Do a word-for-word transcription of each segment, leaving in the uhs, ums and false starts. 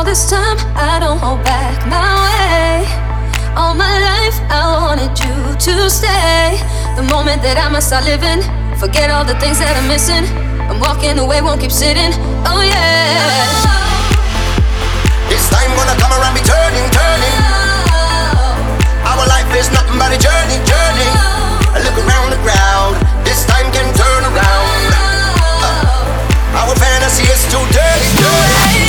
this time I don't hold back my way. All my life I wanted you to stay. The moment that I must start living, forget all the things that I'm missing. I'm walking away, won't keep sitting. Oh yeah. This time gonna come around, be turning, turning. Our life is nothing but a journey, journey. I look around the crowd, this time can turn around. uh, Our fantasy is too dirty, dirty.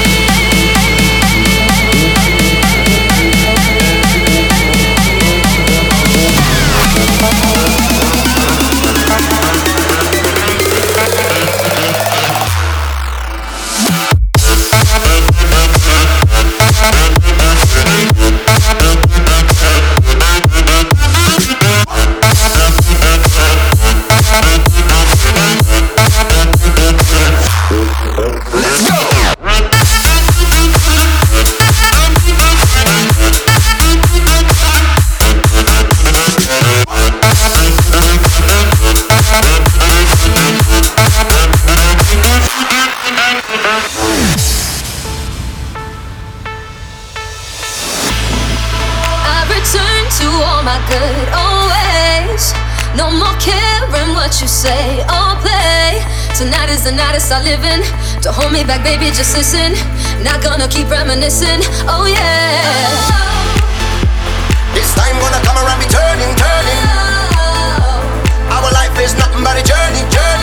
Good always. No more caring what you say or play. Tonight is the night I start living. Don't hold me back, baby, just listen. Not gonna keep reminiscing. Oh yeah. This time gonna come around, be turning, turning. Our life is nothing but a journey, journey.